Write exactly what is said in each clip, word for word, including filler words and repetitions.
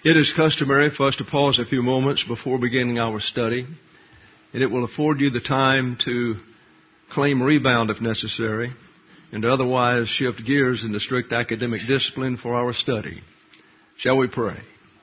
It is customary for us to pause a few moments before beginning our study, and it will afford you the time to claim rebound if necessary, and to otherwise shift gears into strict academic discipline for our study. Shall we pray?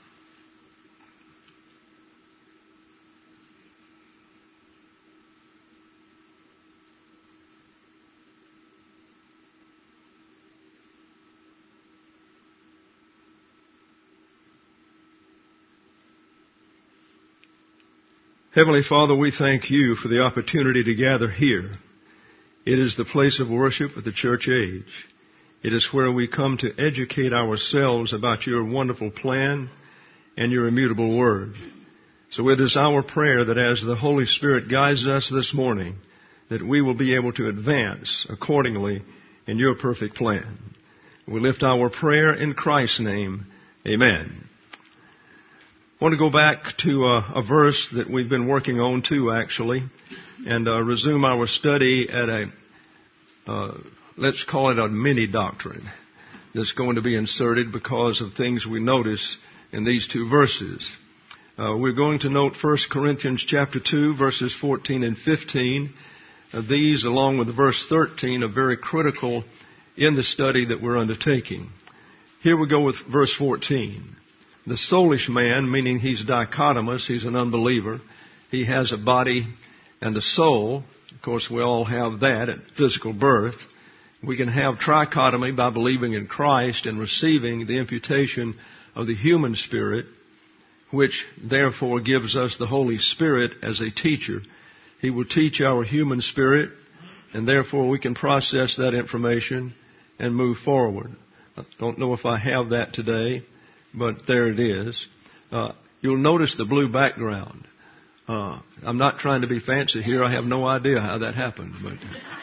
Heavenly Father, we thank you for the opportunity to gather here. It is the place of worship of the church age. It is where we come to educate ourselves about your wonderful plan and your immutable word. So it is our prayer that as the Holy Spirit guides us this morning, that we will be able to advance accordingly in your perfect plan. We lift our prayer in Christ's name. Amen. I want to go back to uh, a verse that we've been working on too, actually, and uh, resume our study at a, uh, let's call it a mini doctrine that's going to be inserted because of things we notice in these two verses. Uh, we're going to note First Corinthians chapter two, verses fourteen and fifteen. Uh, these, along with verse thirteen, are very critical in the study that we're undertaking. Here we go with verse fourteen. The soulish man, meaning he's dichotomous, he's an unbeliever. He has a body and a soul. Of course, we all have that at physical birth. We can have trichotomy by believing in Christ and receiving the imputation of the human spirit, which therefore gives us the Holy Spirit as a teacher. He will teach our human spirit, and therefore we can process that information and move forward. I don't know if I have that today, but there it is. Uh, you'll notice the blue background. Uh, I'm not trying to be fancy here. I have no idea how that happened, but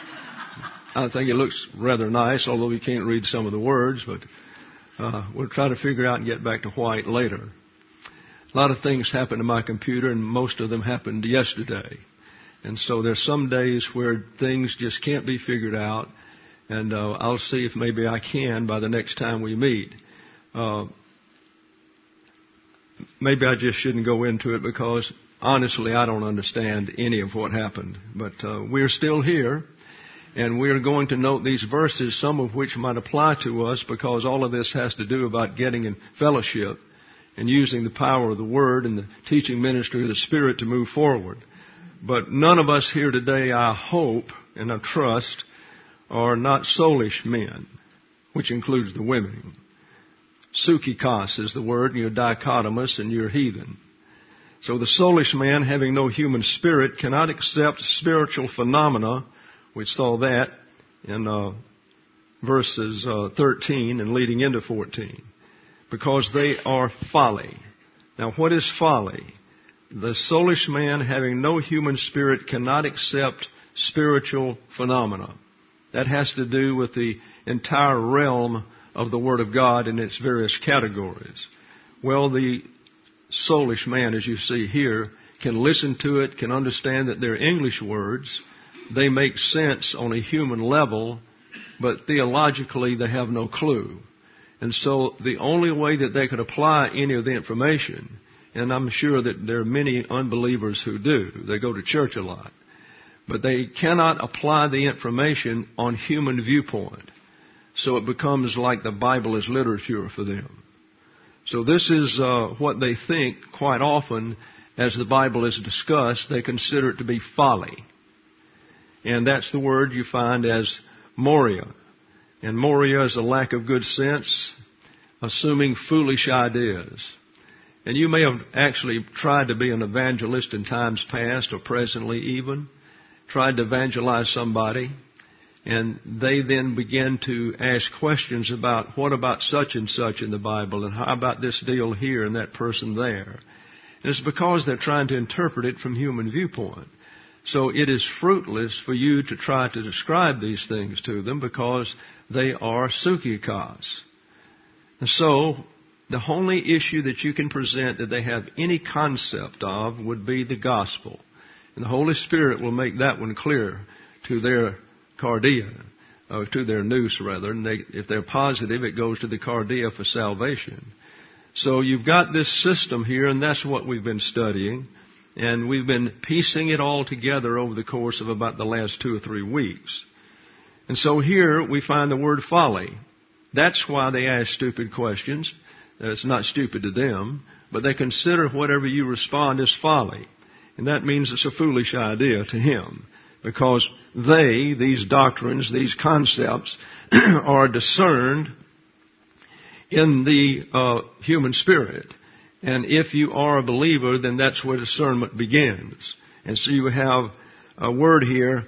I think it looks rather nice, although we can't read some of the words, but uh, we'll try to figure out and get back to white later. A lot of things happen to my computer, and most of them happened yesterday. And so there's some days where things just can't be figured out, and uh, I'll see if maybe I can by the next time we meet. Uh, Maybe I just shouldn't go into it because, honestly, I don't understand any of what happened. But uh, we're still here, and we're going to note these verses, some of which might apply to us because all of this has to do about getting in fellowship and using the power of the Word and the teaching ministry of the Spirit to move forward. But none of us here today, I hope and I trust, are not soulish men, which includes the women. Sukikos is the word, and you're dichotomous and you're heathen. So the soulish man, having no human spirit, cannot accept spiritual phenomena. We saw that in uh, verses uh, thirteen and leading into fourteen, because they are folly. Now, what is folly? The soulish man, having no human spirit, cannot accept spiritual phenomena. That has to do with the entire realm of the Word of God in its various categories. Well, the soulish man, as you see here, can listen to it, can understand that they're English words. They make sense on a human level, but theologically they have no clue. And so the only way that they could apply any of the information, and I'm sure that there are many unbelievers who do, they go to church a lot, but they cannot apply the information on human viewpoint. So it becomes like the Bible is literature for them. So this is uh, what they think quite often as the Bible is discussed. They consider it to be folly. And that's the word you find as moria. And moria is a lack of good sense, assuming foolish ideas. And you may have actually tried to be an evangelist in times past or presently even, tried to evangelize somebody. And they then begin to ask questions about what about such and such in the Bible, and how about this deal here and that person there. And it's because they're trying to interpret it from human viewpoint. So it is fruitless for you to try to describe these things to them because they are sukikos. And so the only issue that you can present that they have any concept of would be the gospel. And the Holy Spirit will make that one clear to their cardia, or to their nous rather. And they, if they're positive, it goes to the cardia for salvation. So you've got this system here, and that's what we've been studying. And we've been piecing it all together over the course of about the last two or three weeks. And so here we find the word folly. That's why they ask stupid questions. It's not stupid to them, but they consider whatever you respond as folly. And that means it's a foolish idea to him, because they, these doctrines, these concepts, are discerned in the uh, human spirit. And if you are a believer, then that's where discernment begins. And so you have a word here,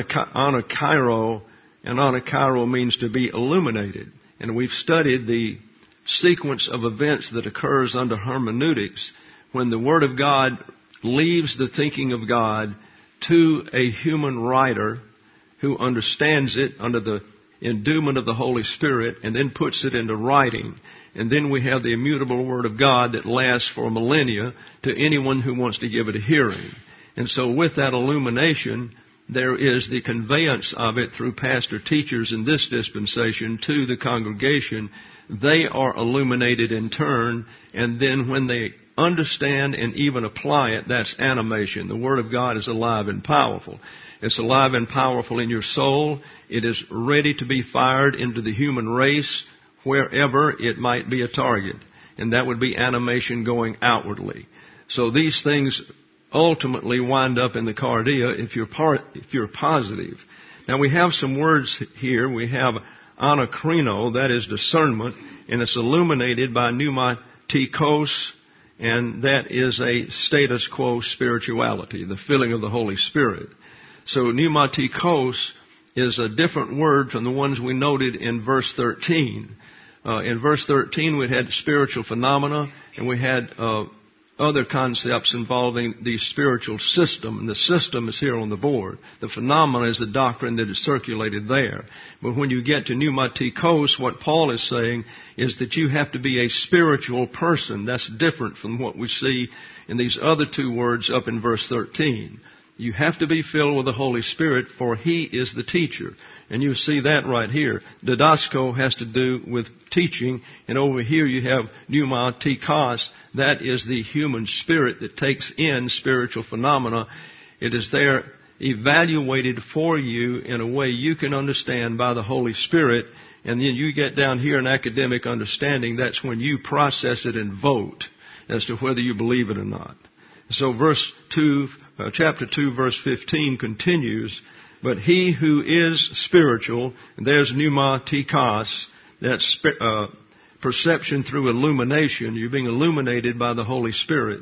anakairo, and anakairo means to be illuminated. And we've studied the sequence of events that occurs under hermeneutics when the Word of God leaves the thinking of God to a human writer who understands it under the endowment of the Holy Spirit and then puts it into writing. And then we have the immutable Word of God that lasts for millennia to anyone who wants to give it a hearing. And so with that illumination, there is the conveyance of it through pastor teachers in this dispensation to the congregation. They are illuminated in turn, and then when they understand and even apply it, that's animation. The Word of God is alive and powerful. It's alive and powerful in your soul. It is ready to be fired into the human race wherever it might be a target. And that would be animation going outwardly. So these things ultimately wind up in the cardia if you're part, if you're positive. Now we have some words here. We have anakrino, that is discernment, and it's illuminated by pneumatikos, and that is a status quo spirituality, the filling of the Holy Spirit. So pneumatikos is a different word from the ones we noted in verse thirteen. Uh, in verse thirteen we had spiritual phenomena, and we had uh, other concepts involving the spiritual system, and the system is here on the board. The phenomena is the doctrine that is circulated there. But when you get to pneumatikos, what Paul is saying is that you have to be a spiritual person. That's different from what we see in these other two words up in verse thirteen. You have to be filled with the Holy Spirit, for He is the teacher. And you see that right here. Didasko has to do with teaching, and over here you have pneumatikos. That is the human spirit that takes in spiritual phenomena. It is there evaluated for you in a way you can understand by the Holy Spirit. And then you get down here in academic understanding. That's when you process it and vote as to whether you believe it or not. So verse two, uh, chapter two, verse fifteen continues. But he who is spiritual, and there's pneumatikos, that's uh, perception through illumination. You're being illuminated by the Holy Spirit.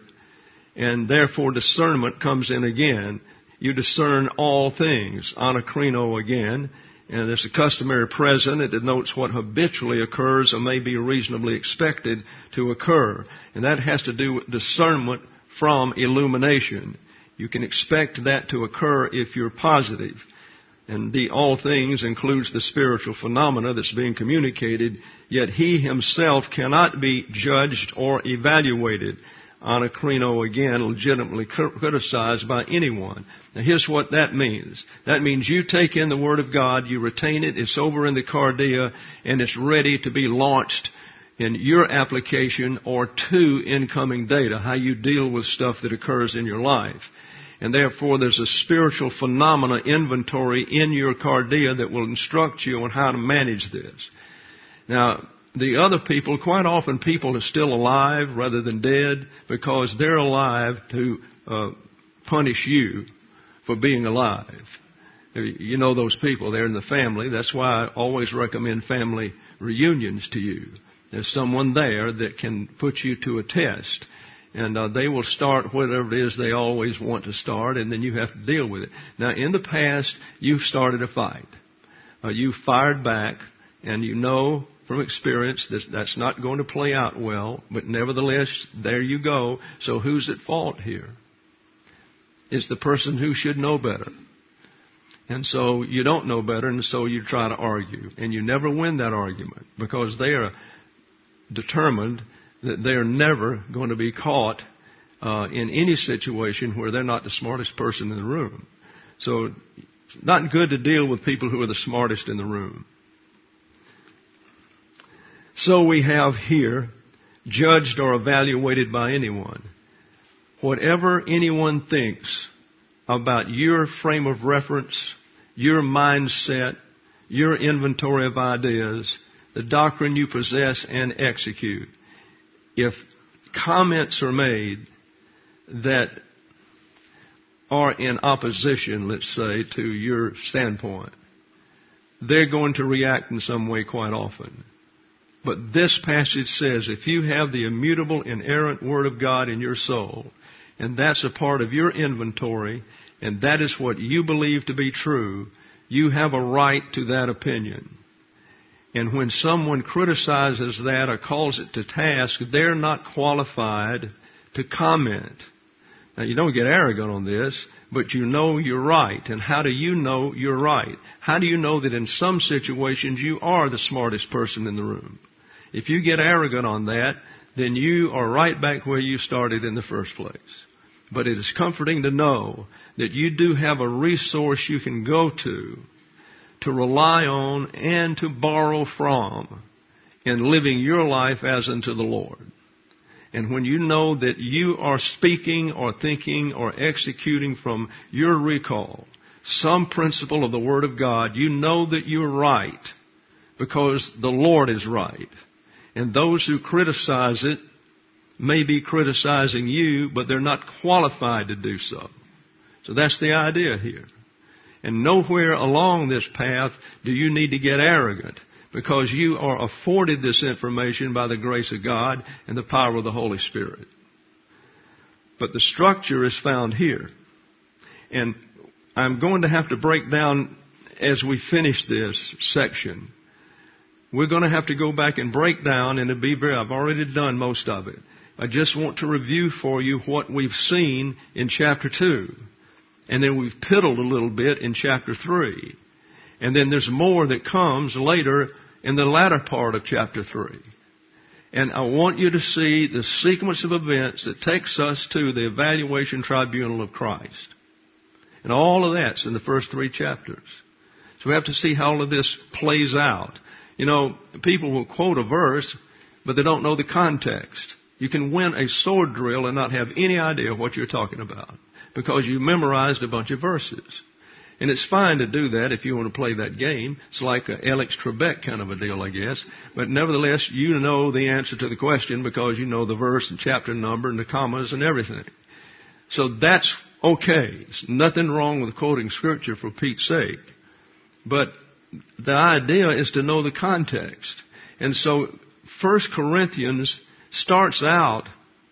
And therefore discernment comes in again. You discern all things. Anakrino again. And there's a customary present. It denotes what habitually occurs or may be reasonably expected to occur. And that has to do with discernment from illumination. You can expect that to occur if you're positive. And the all things includes the spiritual phenomena that's being communicated, yet he himself cannot be judged or evaluated. Anakrino again, legitimately criticized by anyone. Now here's what that means. That means you take in the Word of God, you retain it, it's over in the cardia, and it's ready to be launched in your application or to incoming data, how you deal with stuff that occurs in your life. And therefore there's a spiritual phenomena inventory in your cardia that will instruct you on how to manage this. Now, the other people, quite often people are still alive rather than dead because they're alive to uh, punish you for being alive. You know those people, they're in the family. That's why I always recommend family reunions to you. There's someone there that can put you to a test. And uh, they will start whatever it is they always want to start, and then you have to deal with it. Now, in the past, you've started a fight. Uh, you fired back, and you know from experience that that's not going to play out well, but nevertheless, there you go. So who's at fault here? It's the person who should know better. And so you don't know better, and so you try to argue. And you never win that argument because they are determined that they're never going to be caught uh, in any situation where they're not the smartest person in the room. So it's not good to deal with people who are the smartest in the room. So we have here judged or evaluated by anyone. Whatever anyone thinks about your frame of reference, your mindset, your inventory of ideas, the doctrine you possess and execute, if comments are made that are in opposition, let's say, to your standpoint, they're going to react in some way quite often. But this passage says if you have the immutable, inerrant Word of God in your soul, and that's a part of your inventory, and that is what you believe to be true, you have a right to that opinion. And when someone criticizes that or calls it to task, they're not qualified to comment. Now, you don't get arrogant on this, but you know you're right. And how do you know you're right? How do you know that in some situations you are the smartest person in the room? If you get arrogant on that, then you are right back where you started in the first place. But it is comforting to know that you do have a resource you can go to, to rely on and to borrow from in living your life as unto the Lord. And when you know that you are speaking or thinking or executing from your recall some principle of the Word of God, you know that you're right because the Lord is right. And those who criticize it may be criticizing you, but they're not qualified to do so. So that's the idea here. And nowhere along this path do you need to get arrogant, because you are afforded this information by the grace of God and the power of the Holy Spirit. But the structure is found here. And I'm going to have to break down, as we finish this section, we're going to have to go back and break down, and it'll be very, I've already done most of it. I just want to review for you what we've seen in chapter two. And then we've piddled a little bit in chapter three. And then there's more that comes later in the latter part of chapter three. And I want you to see the sequence of events that takes us to the evaluation tribunal of Christ. And all of that's in the first three chapters. So we have to see how all of this plays out. You know, people will quote a verse, but they don't know the context. You can win a sword drill and not have any idea what you're talking about, because you memorized a bunch of verses. And it's fine to do that if you want to play that game. It's like a Alex Trebek kind of a deal, I guess. But nevertheless, you know the answer to the question because you know the verse and chapter number and the commas and everything. So that's okay. There's nothing wrong with quoting Scripture for Pete's sake. But the idea is to know the context. And so First Corinthians starts out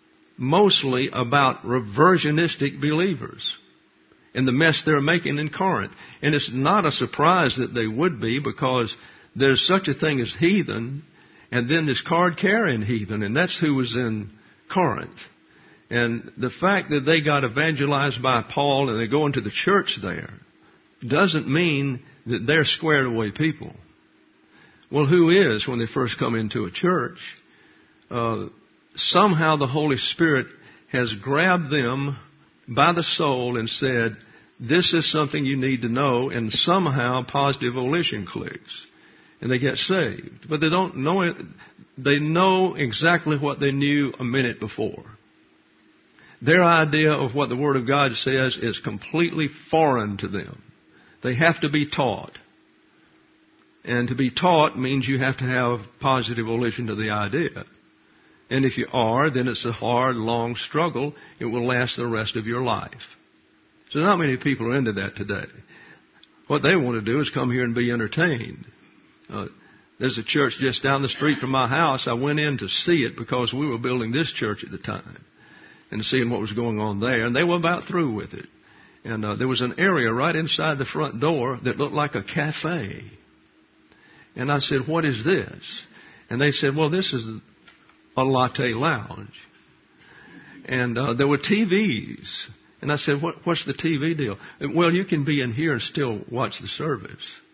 mostly about reversionistic believers and the mess they're making in Corinth. And it's not a surprise that they would be, because there's such a thing as heathen, and then this card-carrying heathen, and that's who was in Corinth. And the fact that they got evangelized by Paul and they go into the church there doesn't mean that they're squared away people. Well, who is when they first come into a church? Uh, somehow the Holy Spirit has grabbed them by the soul and said, this is something you need to know, and somehow positive volition clicks. And they get saved. But they don't know it. They know exactly what they knew a minute before. Their idea of what the Word of God says is completely foreign to them. They have to be taught. And to be taught means you have to have positive volition to the idea. And if you are, then it's a hard, long struggle. It will last the rest of your life. So not many people are into that today. What they want to do is come here and be entertained. Uh, there's a church just down the street from my house. I went in to see it because we were building this church at the time and seeing what was going on there. And they were about through with it. And uh, there was an area right inside the front door that looked like a cafe. And I said, what is this? And they said, well, this is a latte lounge. And uh, there were T Vs. And I said, what, what's the T V deal? And, well, you can be in here and still watch the service.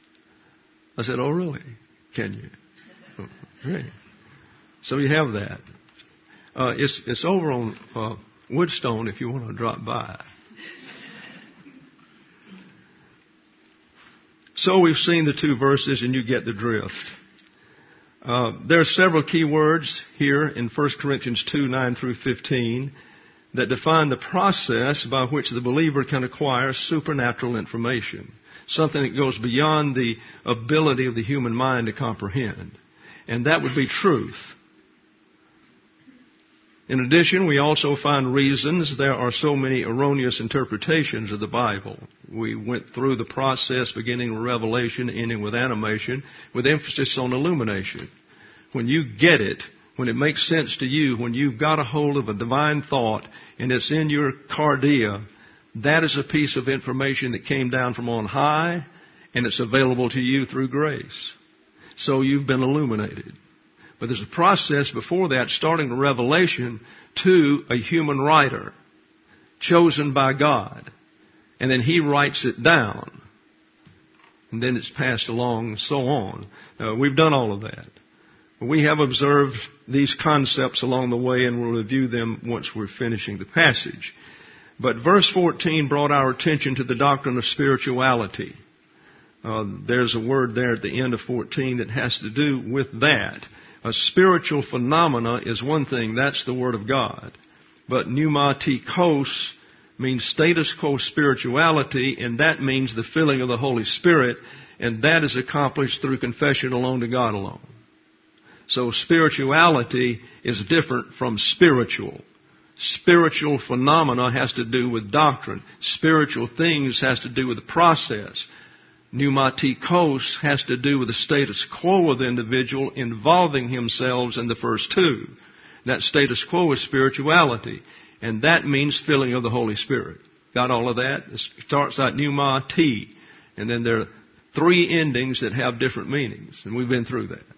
I said, oh, really? Can you? Oh, great. So you have that. Uh, it's, it's over on uh, Woodstone if you want to drop by. So we've seen the two verses and you get the drift. Uh, there are several key words here in First Corinthians two, nine through fifteen that define the process by which the believer can acquire supernatural information, something that goes beyond the ability of the human mind to comprehend. And that would be truth. In addition, we also find reasons there are so many erroneous interpretations of the Bible. We went through the process beginning with revelation, ending with animation, with emphasis on illumination. When you get it, when it makes sense to you, when you've got a hold of a divine thought and it's in your cardia, that is a piece of information that came down from on high and it's available to you through grace. So you've been illuminated. But there's a process before that, starting with revelation to a human writer chosen by God. And then he writes it down. And then it's passed along and so on. Uh, we've done all of that. We have observed these concepts along the way, and we'll review them once we're finishing the passage. But verse fourteen brought our attention to the doctrine of spirituality. Uh, there's a word there at the end of fourteen that has to do with that. A spiritual phenomena is one thing. That's the Word of God. But pneumatikos means status quo spirituality, and that means the filling of the Holy Spirit, and that is accomplished through confession alone to God alone. So spirituality is different from spiritual. Spiritual phenomena has to do with doctrine. Spiritual things has to do with the process. Pneumatikos has to do with the status quo of the individual involving himself in the first two. That status quo is spirituality. And that means filling of the Holy Spirit. Got all of that? It starts out pneumati. And then there are three endings that have different meanings. And we've been through that.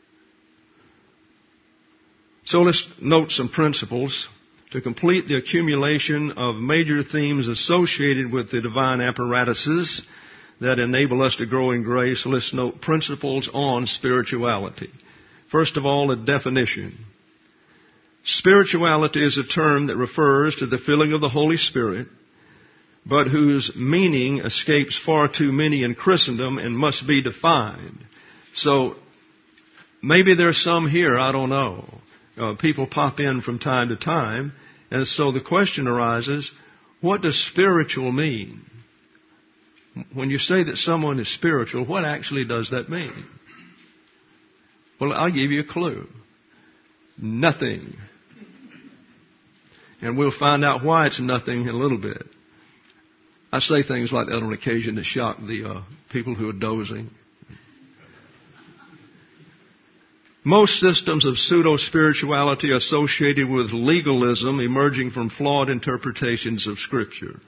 So let's note some principles to complete the accumulation of major themes associated with the divine apparatuses that enable us to grow in grace. Let's note principles on spirituality. First of all, a definition. Spirituality is a term that refers to the filling of the Holy Spirit, but whose meaning escapes far too many in Christendom and must be defined. So, maybe there's some here, I don't know. Uh, people pop in from time to time, and so the question arises, what does spiritual mean? When you say that someone is spiritual, what actually does that mean? Well, I'll give you a clue. Nothing. And we'll find out why it's nothing in a little bit. I say things like that on occasion to shock the uh, people who are dozing. Most systems of pseudo-spirituality associated with legalism emerging from flawed interpretations of Scripture.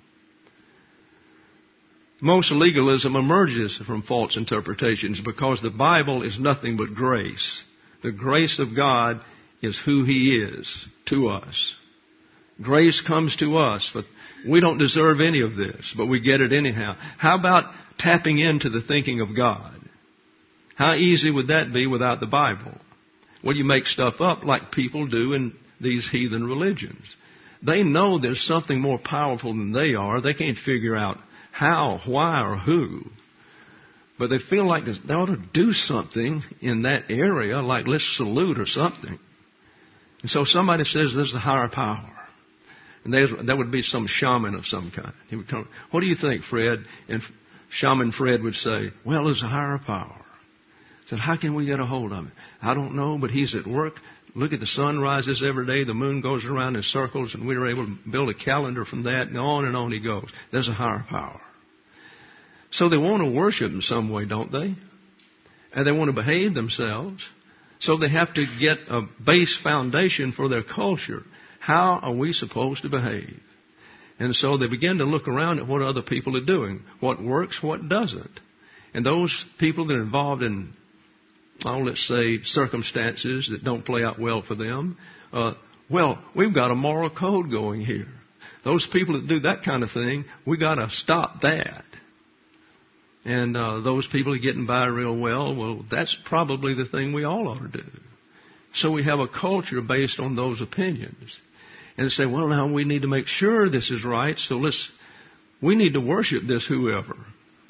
Most legalism emerges from false interpretations because the Bible is nothing but grace. The grace of God is who He is to us. Grace comes to us, but we don't deserve any of this, but we get it anyhow. How about tapping into the thinking of God? How easy would that be without the Bible? Well, you make stuff up like people do in these heathen religions. They know there's something more powerful than they are. They can't figure out how, why, or who. But they feel like they ought to do something in that area, like let's salute or something. And so somebody says there's a higher power. And that would be some shaman of some kind. He would come, what do you think, Fred? And Shaman Fred would say, well, there's a higher power. I said, how can we get a hold of him? I don't know, but he's at work. Look at the sun rises every day. The moon goes around in circles, and we were able to build a calendar from that, and on and on he goes. There's a higher power. So they want to worship in some way, don't they? And they want to behave themselves. So they have to get a base foundation for their culture. How are we supposed to behave? And so they begin to look around at what other people are doing. What works, what doesn't. And those people that are involved in, oh, let's say, circumstances that don't play out well for them, uh, well, we've got a moral code going here. Those people that do that kind of thing, we got to stop that. And uh, those people are getting by real well, well, that's probably the thing we all ought to do. So we have a culture based on those opinions. And say, well, now we need to make sure this is right, so let's, we need to worship this whoever.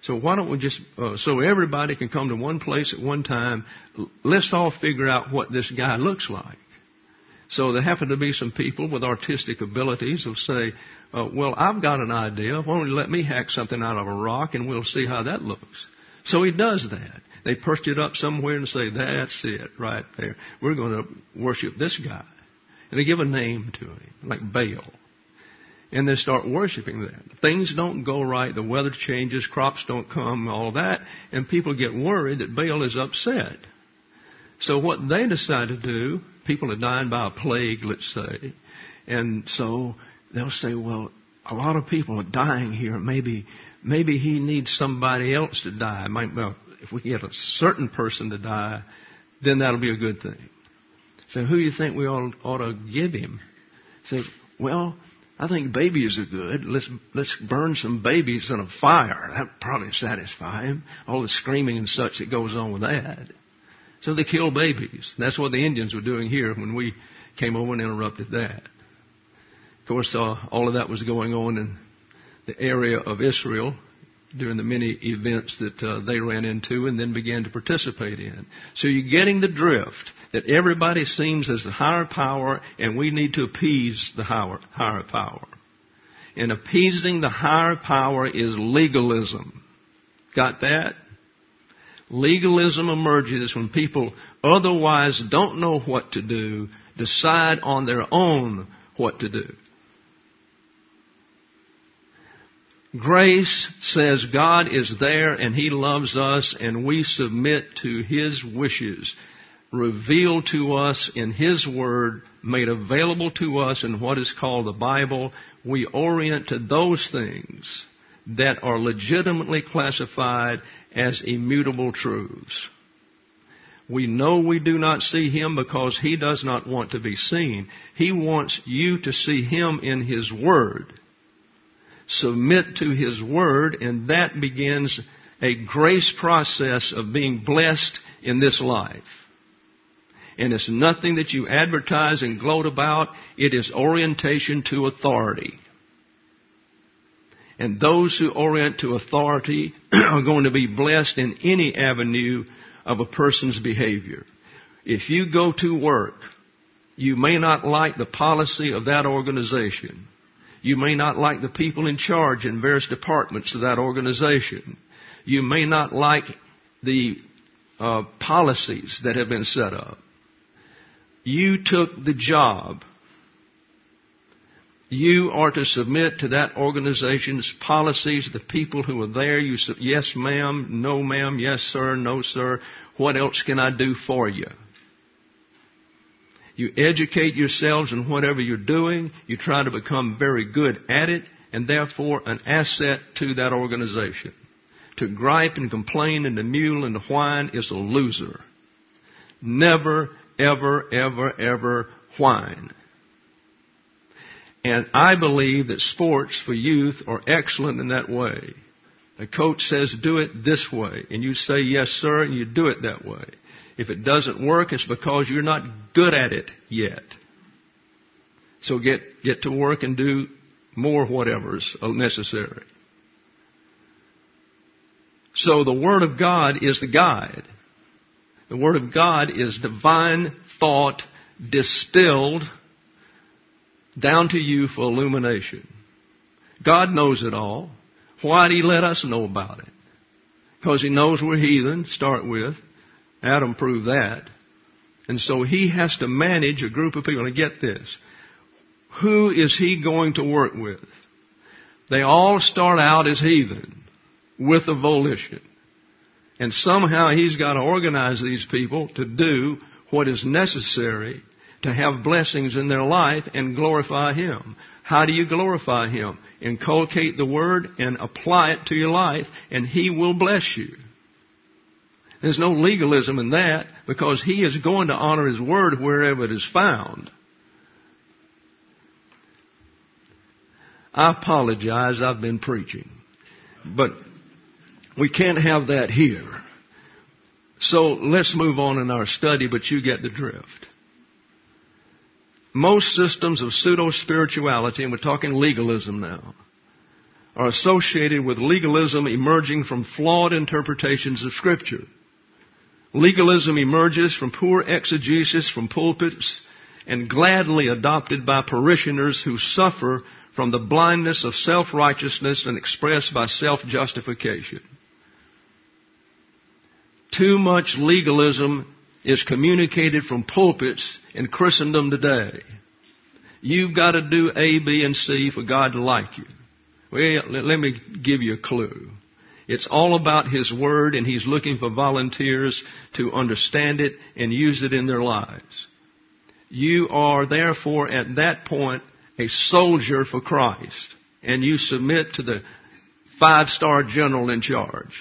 So why don't we just, uh, so everybody can come to one place at one time, let's all figure out what this guy looks like. So there happen to be some people with artistic abilities who'll say, uh, well, I've got an idea. Why don't you let me hack something out of a rock and we'll see how that looks. So he does that. They perch it up somewhere and say, that's it right there. We're going to worship this guy. And they give a name to him, like Baal. And they start worshiping that. Things don't go right. The weather changes. Crops don't come, all that. And people get worried that Baal is upset. So what they decide to do, people are dying by a plague, let's say. And so they'll say, well, a lot of people are dying here. Maybe maybe he needs somebody else to die. Might, well, if we can get a certain person to die, then that'll be a good thing. So who do you think we ought, ought to give him? Say, well, I think babies are good. Let's let's burn some babies in a fire. That'll probably satisfy him. All the screaming and such that goes on with that. So they kill babies. That's what the Indians were doing here when we came over and interrupted that. Of course, uh, all of that was going on in the area of Israel during the many events that uh, they ran into and then began to participate in. So you're getting the drift that everybody seems as the higher power and we need to appease the higher, higher power. And appeasing the higher power is legalism. Got that? Legalism emerges when people otherwise don't know what to do, decide on their own what to do. Grace says God is there and He loves us and we submit to His wishes, revealed to us in His Word, made available to us in what is called the Bible. We orient to those things that are legitimately classified as immutable truths. We know we do not see Him because He does not want to be seen. He wants you to see Him in His Word. Submit to His Word, and that begins a grace process of being blessed in this life. And it's nothing that you advertise and gloat about. It is orientation to authority. And those who orient to authority are going to be blessed in any avenue of a person's behavior. If you go to work, you may not like the policy of that organization. You may not like the people in charge in various departments of that organization. You may not like the uh, policies that have been set up. You took the job. You are to submit to that organization's policies, the people who are there. You say, yes, ma'am, no, ma'am, yes, sir, no, sir. What else can I do for you? You educate yourselves in whatever you're doing. You try to become very good at it and therefore an asset to that organization. To gripe and complain and to mule and to whine is a loser. Never, ever, ever, ever whine. And I believe that sports for youth are excellent in that way. The coach says, do it this way. And you say, yes, sir, and you do it that way. If it doesn't work, it's because you're not good at it yet. So get, get to work and do more whatever's necessary. So the Word of God is the guide. The Word of God is divine thought distilled down to you for illumination. God knows it all. Why did He let us know about it? Because He knows we're heathen, start with. Adam proved that. And so He has to manage a group of people. And get this. Who is He going to work with? They all start out as heathen with a volition. And somehow He's got to organize these people to do what is necessary to have blessings in their life and glorify Him. How do you glorify Him? Inculcate the Word and apply it to your life, and He will bless you. There's no legalism in that because He is going to honor His Word wherever it is found. I apologize, I've been preaching. But we can't have that here. So let's move on in our study, but you get the drift. Most systems of pseudo-spirituality, and we're talking legalism now, are associated with legalism emerging from flawed interpretations of Scripture. Legalism emerges from poor exegesis from pulpits and gladly adopted by parishioners who suffer from the blindness of self-righteousness and expressed by self-justification. Too much legalism is communicated from pulpits in Christendom today. You've got to do A, B, and C for God to like you. Well, let me give you a clue. It's all about His Word, and He's looking for volunteers to understand it and use it in their lives. You are therefore at that point a soldier for Christ, and you submit to the five-star general in charge.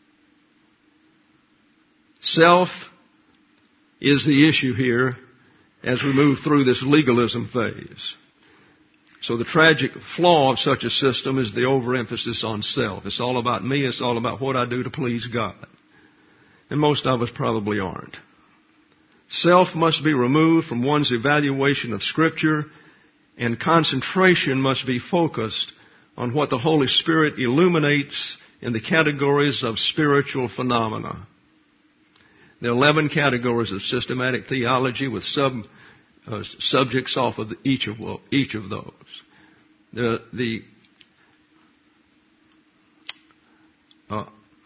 Self is the issue here as we move through this legalism phase. So the tragic flaw of such a system is the overemphasis on self. It's all about me. It's all about what I do to please God. And most of us probably aren't. Self must be removed from one's evaluation of Scripture, and concentration must be focused on what the Holy Spirit illuminates in the categories of spiritual phenomena. There are eleven categories of systematic theology with sub uh, subjects off of the, each of each of those. The the uh,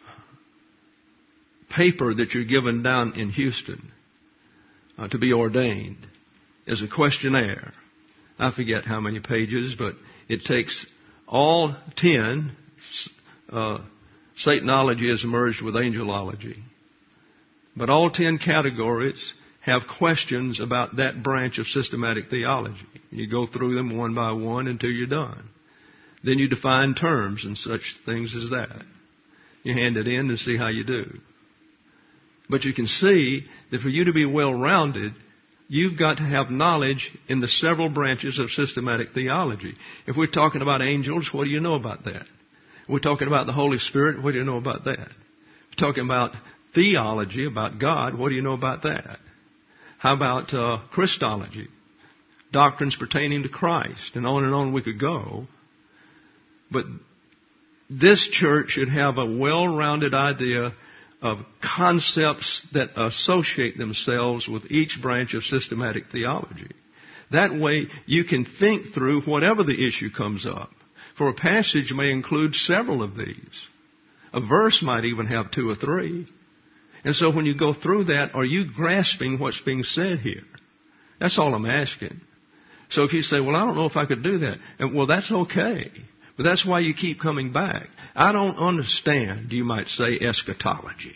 paper that you're given down in Houston uh, to be ordained is a questionnaire. I forget how many pages, but it takes all ten. Uh, Satanology is merged with angelology. But all ten categories have questions about that branch of systematic theology. You go through them one by one until you're done. Then you define terms and such things as that. You hand it in to see how you do. But you can see that for you to be well-rounded, you've got to have knowledge in the several branches of systematic theology. If we're talking about angels, what do you know about that? If we're talking about the Holy Spirit, what do you know about that? If we're talking about theology, about God, what do you know about that? How about uh, Christology? Doctrines pertaining to Christ, and on and on we could go. But this church should have a well-rounded idea of concepts that associate themselves with each branch of systematic theology. That way you can think through whatever the issue comes up. For a passage may include several of these. A verse might even have two or three. And so when you go through that, are you grasping what's being said here? That's all I'm asking. So if you say, well, I don't know if I could do that. And, well, that's okay. But that's why you keep coming back. I don't understand, you might say, eschatology.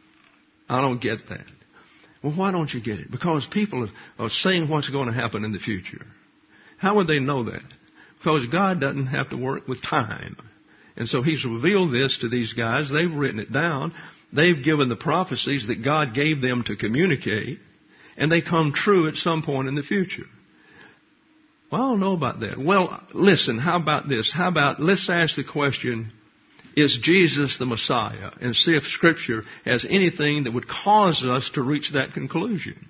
I don't get that. Well, why don't you get it? Because people are saying what's going to happen in the future. How would they know that? Because God doesn't have to work with time. And so He's revealed this to these guys. They've written it down. They've given the prophecies that God gave them to communicate, and they come true at some point in the future. Well, I don't know about that. Well, listen, how about this? How about, let's ask the question, is Jesus the Messiah? And see if Scripture has anything that would cause us to reach that conclusion.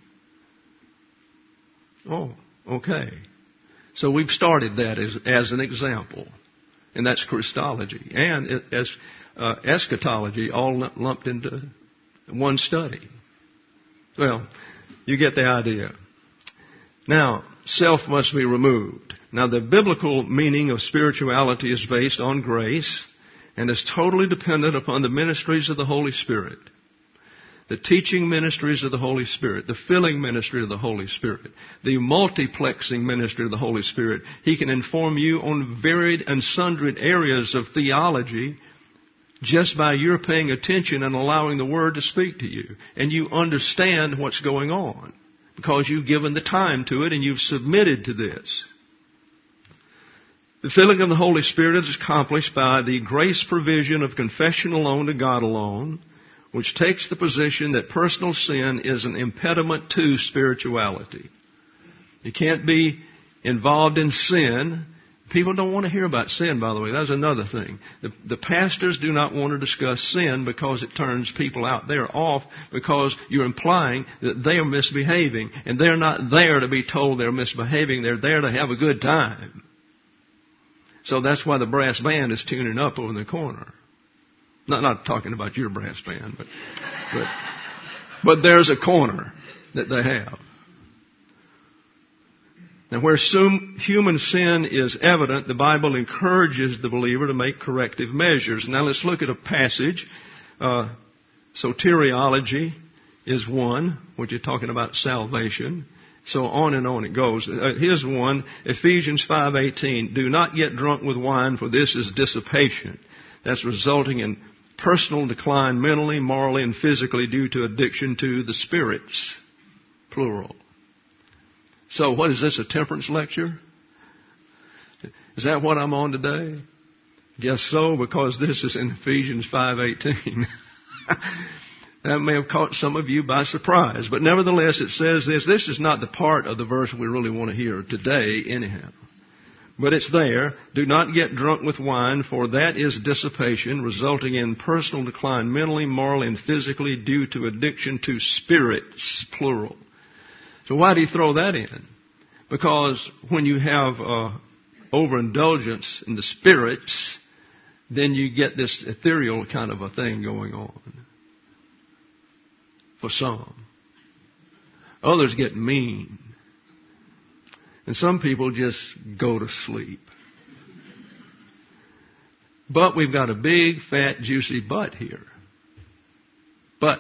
Oh, okay. So we've started that as, as an example. And that's Christology. And as uh, eschatology, all lumped into one study. Well, you get the idea. Now, self must be removed. Now, the biblical meaning of spirituality is based on grace and is totally dependent upon the ministries of the Holy Spirit. The teaching ministries of the Holy Spirit, the filling ministry of the Holy Spirit, the multiplexing ministry of the Holy Spirit. He can inform you on varied and sundry areas of theology just by your paying attention and allowing the Word to speak to you. And you understand what's going on because you've given the time to it and you've submitted to this. The filling of the Holy Spirit is accomplished by the grace provision of confession alone to God alone, which takes the position that personal sin is an impediment to spirituality. You can't be involved in sin. People don't want to hear about sin, by the way. That's another thing. The, the pastors do not want to discuss sin because it turns people out there off because you're implying that they are misbehaving. And they're not there to be told they're misbehaving. They're there to have a good time. So that's why the brass band is tuning up over in the corner. Not, not talking about your brass band, but, but, but there's a corner that they have. Now, where some human sin is evident, the Bible encourages the believer to make corrective measures. Now, let's look at a passage. Uh, soteriology is one, which is talking about salvation. So on and on it goes. Uh, here's one, Ephesians five eighteen. Do not get drunk with wine, for this is dissipation. That's resulting in personal decline mentally, morally, and physically due to addiction to the spirits, plural. So what is this, a temperance lecture? Is that what I'm on today? Guess so, because this is in Ephesians five eighteen. That may have caught some of you by surprise. But nevertheless, it says this. This is not the part of the verse we really want to hear today anyhow. But it's there. Do not get drunk with wine, for that is dissipation, resulting in personal decline mentally, morally, and physically due to addiction to spirits, plural. So why do you throw that in? Because when you have uh, overindulgence in the spirits, then you get this ethereal kind of a thing going on. For some. Others get mean. And some people just go to sleep. But we've got a big, fat, juicy but here. But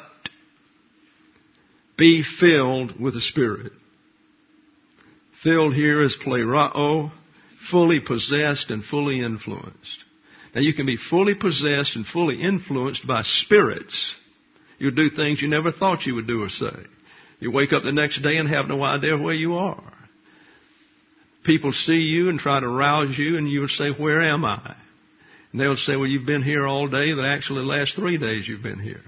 be filled with the Spirit. Filled here is plerao, fully possessed and fully influenced. Now you can be fully possessed and fully influenced by spirits. You do things you never thought you would do or say. You wake up the next day and have no idea where you are. People see you and try to rouse you, and you would say, where am I? And they'll say, well, you've been here all day. But actually, the last three days you've been here.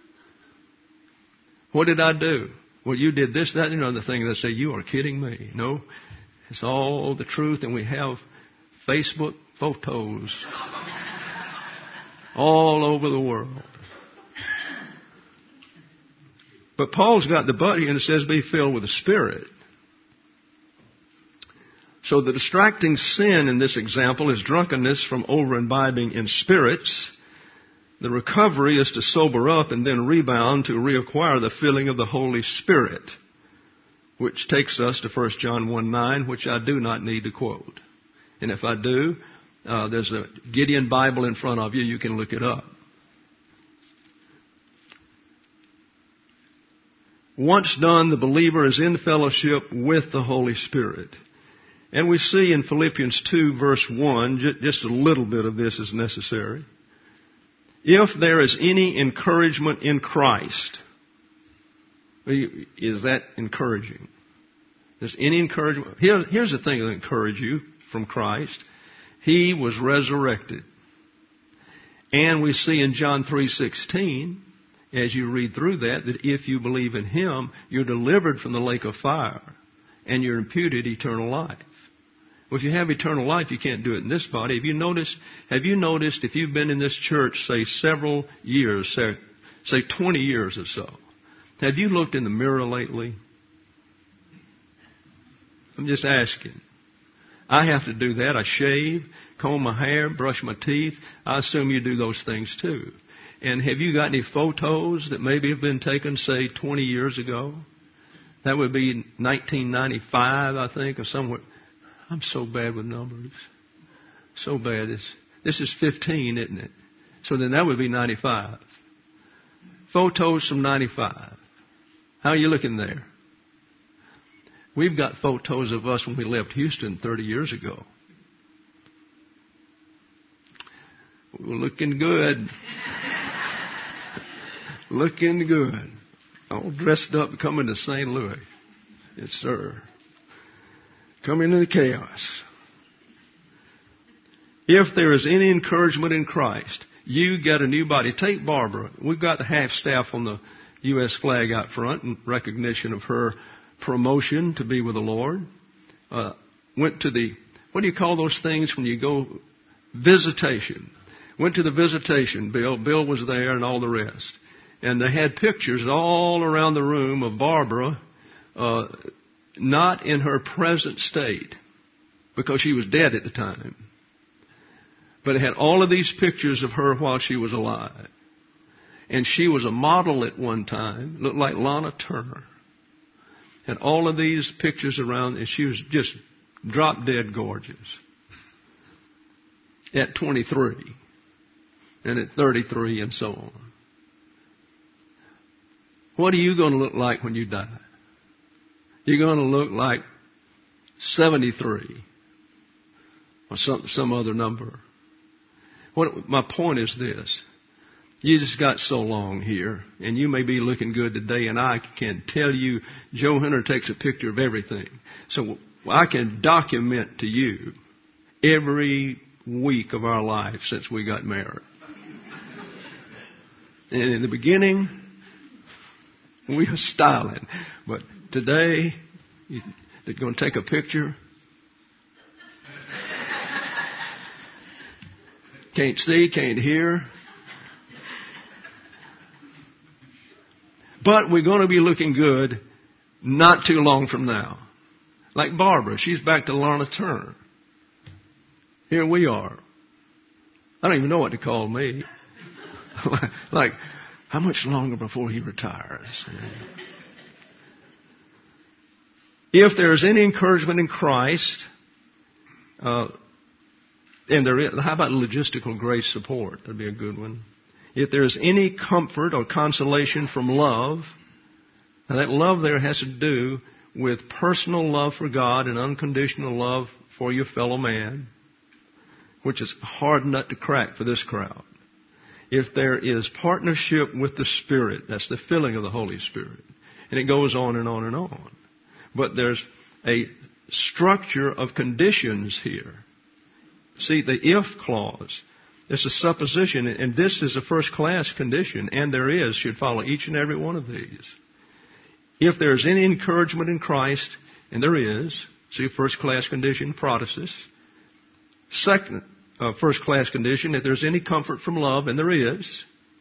What did I do? Well, you did this, that, and another thing. They say, you are kidding me. No, it's all the truth, and we have Facebook photos all over the world. But Paul's got the but here, and it says, be filled with the Spirit. So the distracting sin in this example is drunkenness from over-imbibing in spirits. The recovery is to sober up and then rebound to reacquire the filling of the Holy Spirit, which takes us to First John one nine, which I do not need to quote. And if I do, uh, there's a Gideon Bible in front of you. You can look it up. Once done, the believer is in fellowship with the Holy Spirit. And we see in Philippians two, verse one, just a little bit of this is necessary. If there is any encouragement in Christ, is that encouraging? There's any encouragement? Here, here's the thing that encourages you from Christ. He was resurrected. And we see in John three sixteen, as you read through that, that if you believe in Him, you're delivered from the lake of fire and you're imputed eternal life. Well, if you have eternal life, you can't do it in this body. Have you noticed, have you noticed if you've been in this church, say, several years, say, say twenty years or so, have you looked in the mirror lately? I'm just asking. I have to do that. I shave, comb my hair, brush my teeth. I assume you do those things too. And have you got any photos that maybe have been taken, say, twenty years ago? That would be nineteen ninety-five, I think, or somewhere. I'm so bad with numbers. So bad. It's, this is fifteen, isn't it? So then that would be ninety-five. Photos from ninety-five. How are you looking there? We've got photos of us when we left Houston thirty years ago. We were looking good. Looking good. All dressed up coming to Saint Louis. Yes, sir. Coming into chaos. If there is any encouragement in Christ, you get a new body. Take Barbara. We've got the half staff on the U S flag out front in recognition of her promotion to be with the Lord. Uh, went to the, what do you call those things when you go, visitation. Went to the visitation. Bill, Bill was there and all the rest. And they had pictures all around the room of Barbara, uh, not in her present state, because she was dead at the time. But it had all of these pictures of her while she was alive. And she was a model at one time, looked like Lana Turner. Had all of these pictures around, and she was just drop dead gorgeous. At twenty-three, and at thirty-three, and so on. What are you going to look like when you die? You're going to look like seventy-three, or some some other number. What my point is this. You just got so long here, and you may be looking good today, and I can tell you Joe Hunter takes a picture of everything. So I can document to you every week of our life since we got married. And in the beginning, we were styling. But today, they're going to take a picture. Can't see, can't hear. But we're going to be looking good not too long from now. Like Barbara, she's back to Lana Turner. Here we are. I don't even know what to call me. Like, how much longer before he retires? If there's any encouragement in Christ, uh, and there is, how about logistical grace support? That'd be a good one. If there's any comfort or consolation from love, now that love there has to do with personal love for God and unconditional love for your fellow man, which is a hard nut to crack for this crowd. If there is partnership with the Spirit, that's the filling of the Holy Spirit. And it goes on and on and on. But there's a structure of conditions here. See, the if clause, it's a supposition, and this is a first-class condition, and there is, should follow each and every one of these. If there's any encouragement in Christ, and there is, see, first-class condition, protasis. Second, uh, first-class condition, if there's any comfort from love, and there is.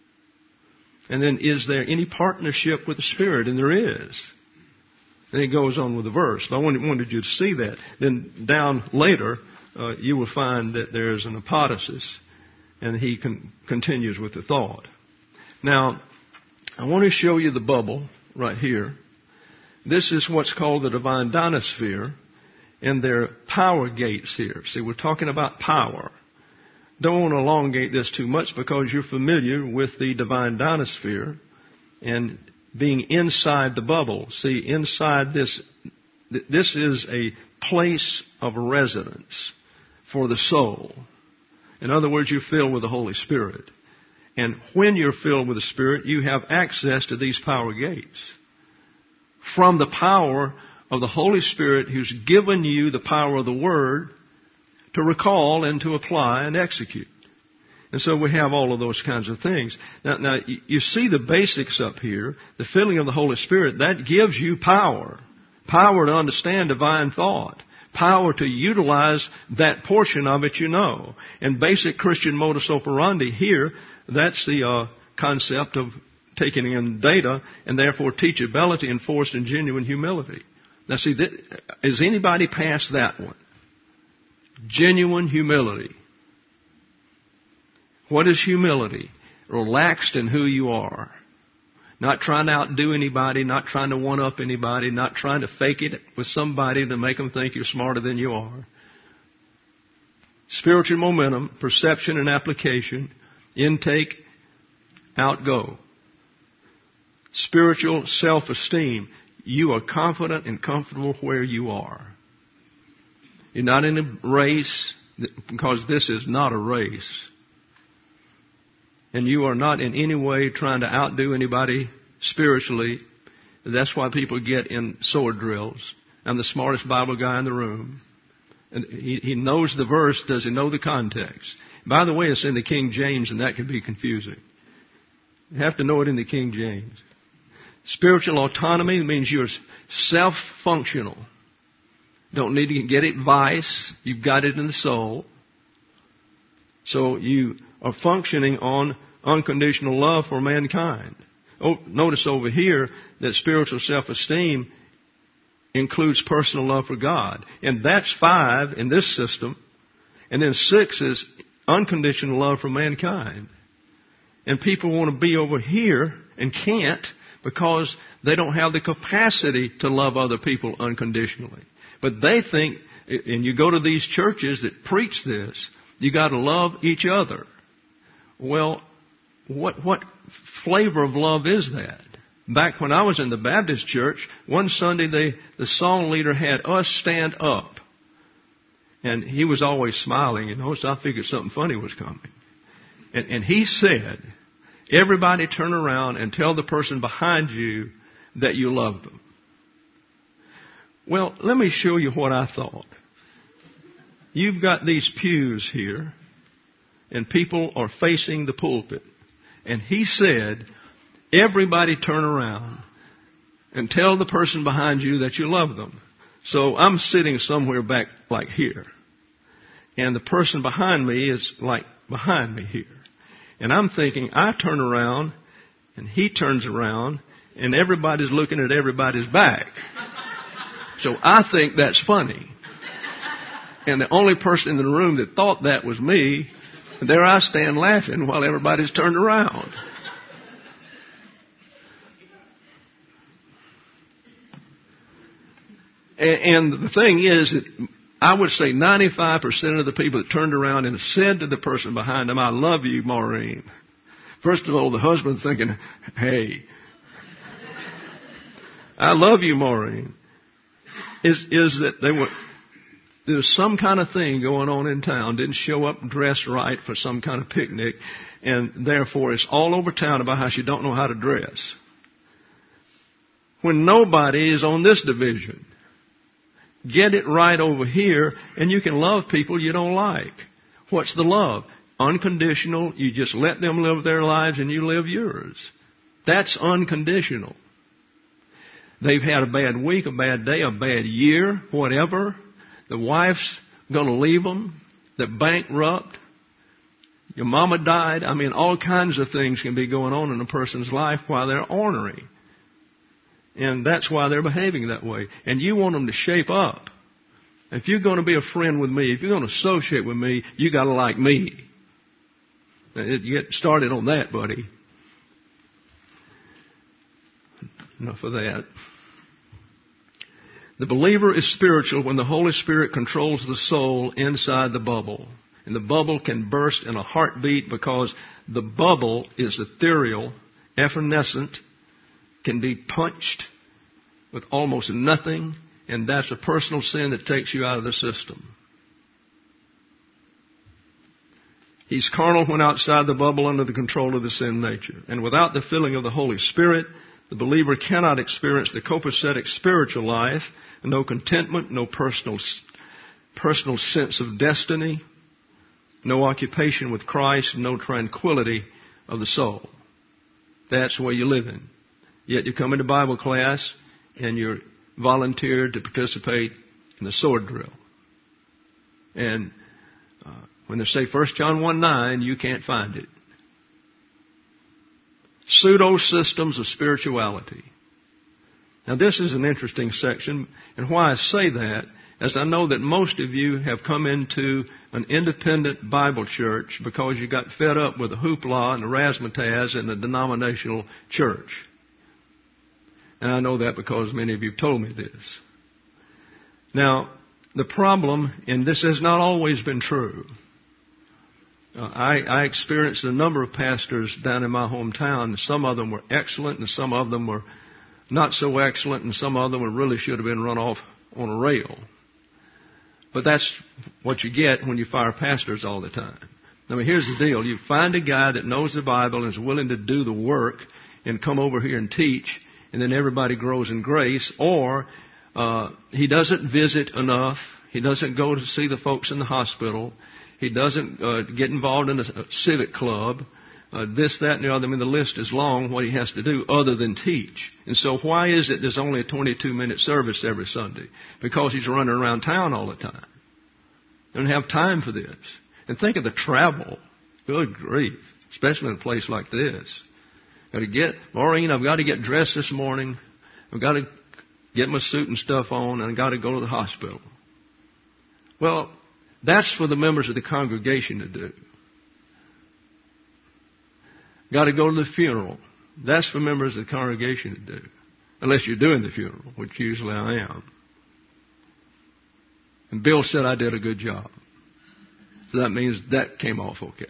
And then, is there any partnership with the Spirit? And there is. And it goes on with the verse. I wanted you to see that. Then down later, uh, you will find that there's an apodosis, and he con- continues with the thought. Now, I want to show you the bubble right here. This is what's called the divine dynasphere, and there are power gates here. See, we're talking about power. Don't want to elongate this too much because you're familiar with the divine dynasphere and being inside the bubble. See, inside this, this is a place of residence for the soul. In other words, you're filled with the Holy Spirit. And when you're filled with the Spirit, you have access to these power gates. From the power of the Holy Spirit who's given you the power of the Word to recall and to apply and execute. And so we have all of those kinds of things. Now, now you see the basics up here. The filling of the Holy Spirit, that gives you power. Power to understand divine thought. Power to utilize that portion of it you know. And basic Christian modus operandi here, that's the uh, concept of taking in data and therefore teachability, enforced and genuine humility. Now see, th- is anybody past that one? Genuine humility. What is humility? Relaxed in who you are. Not trying to outdo anybody, not trying to one-up anybody, not trying to fake it with somebody to make them think you're smarter than you are. Spiritual momentum, perception and application, intake, outgo. Spiritual self-esteem. You are confident and comfortable where you are. You're not in a race, because this is not a race. And you are not in any way trying to outdo anybody spiritually. That's why people get in sword drills. I'm the smartest Bible guy in the room. And he, he knows the verse. Does he know the context? By the way, it's in the King James, and that can be confusing. You have to know it in the King James. Spiritual autonomy means you're self-functional. Don't need to get advice. You've got it in the soul. So you are functioning on unconditional love for mankind. Oh, notice over here that spiritual self-esteem includes personal love for God. And that's five in this system. And then six is unconditional love for mankind. And people want to be over here and can't because they don't have the capacity to love other people unconditionally. But they think, and you go to these churches that preach this, you got to love each other. Well, what what flavor of love is that? Back when I was in the Baptist church, one Sunday they, the song leader had us stand up. And he was always smiling, you know, so I figured something funny was coming. And, and he said, everybody turn around and tell the person behind you that you love them. Well, let me show you what I thought. You've got these pews here, and people are facing the pulpit. And he said, everybody turn around and tell the person behind you that you love them. So I'm sitting somewhere back like here. And the person behind me is like behind me here. And I'm thinking, I turn around, and he turns around, and everybody's looking at everybody's back. So I think that's funny. And the only person in the room that thought that was me, and there I stand laughing while everybody's turned around. And the thing is that I would say ninety-five percent of the people that turned around and said to the person behind them, I love you, Maureen. First of all, the husband thinking, hey, I love you, Maureen. Is, is that they were, there's some kind of thing going on in town, didn't show up dressed right for some kind of picnic, and therefore it's all over town about how she don't know how to dress. When nobody is on this division. Get it right over here, and you can love people you don't like. What's the love? Unconditional. You just let them live their lives and you live yours. That's unconditional. They've had a bad week, a bad day, a bad year, whatever. The wife's going to leave them. They're bankrupt. Your mama died. I mean, all kinds of things can be going on in a person's life while they're ornery. And that's why they're behaving that way. And you want them to shape up. If you're going to be a friend with me, if you're going to associate with me, you got to like me. You get started on that, buddy. Enough of that. The believer is spiritual when the Holy Spirit controls the soul inside the bubble. And the bubble can burst in a heartbeat because the bubble is ethereal, evanescent, can be punched with almost nothing, and that's a personal sin that takes you out of the system. He's carnal when outside the bubble under the control of the sin nature. And without the filling of the Holy Spirit, the believer cannot experience the copacetic spiritual life, no contentment, no personal, personal sense of destiny, no occupation with Christ, no tranquility of the soul. That's the way you're living. Yet you come into Bible class and you're volunteered to participate in the sword drill. And uh, when they say First John one nine, you can't find it. Pseudo-systems of spirituality. Now this is an interesting section, and why I say that, as I know that most of you have come into an independent Bible church because you got fed up with the hoopla and the razzmatazz and the denominational church. And I know that because many of you have told me this. Now, the problem, and this has not always been true, uh, I, I experienced a number of pastors down in my hometown. Some of them were excellent, and some of them were not so excellent, and some of them really should have been run off on a rail. But that's what you get when you fire pastors all the time. I mean, here's the deal. You find a guy that knows the Bible and is willing to do the work and come over here and teach, and then everybody grows in grace, or uh, he doesn't visit enough. He doesn't go to see the folks in the hospital. He doesn't uh, get involved in a, a civic club. Uh, this, that, and the other. I mean, the list is long what he has to do other than teach. And so why is it there's only a twenty-two minute service every Sunday? Because he's running around town all the time. Doesn't have time for this. And think of the travel. Good grief. Especially in a place like this. Got to get, Maureen, I've got to get dressed this morning. I've got to get my suit and stuff on, and I've got to go to the hospital. Well, that's for the members of the congregation to do. Got to go to the funeral. That's for members of the congregation to do. Unless you're doing the funeral, which usually I am. And Bill said I did a good job. So that means that came off okay.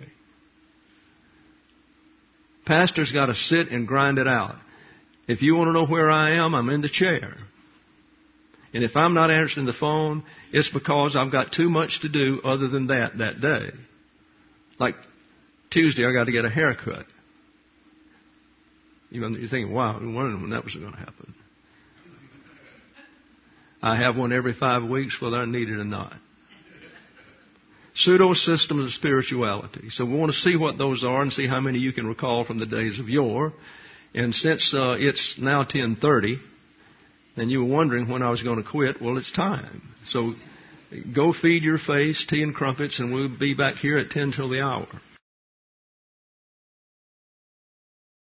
Pastor's got to sit and grind it out. If you want to know where I am, I'm in the chair. And if I'm not answering the phone, it's because I've got too much to do other than that that day. Like Tuesday, I got to get a haircut. You're thinking, wow, I wondered when that was going to happen. I have one every five weeks, whether I need it or not. Pseudo systems of spirituality. So we want to see what those are and see how many you can recall from the days of yore. And since uh, it's now ten thirty, and you were wondering when I was going to quit, well, it's time. So go feed your face, tea and crumpets, and we'll be back here at ten till the hour.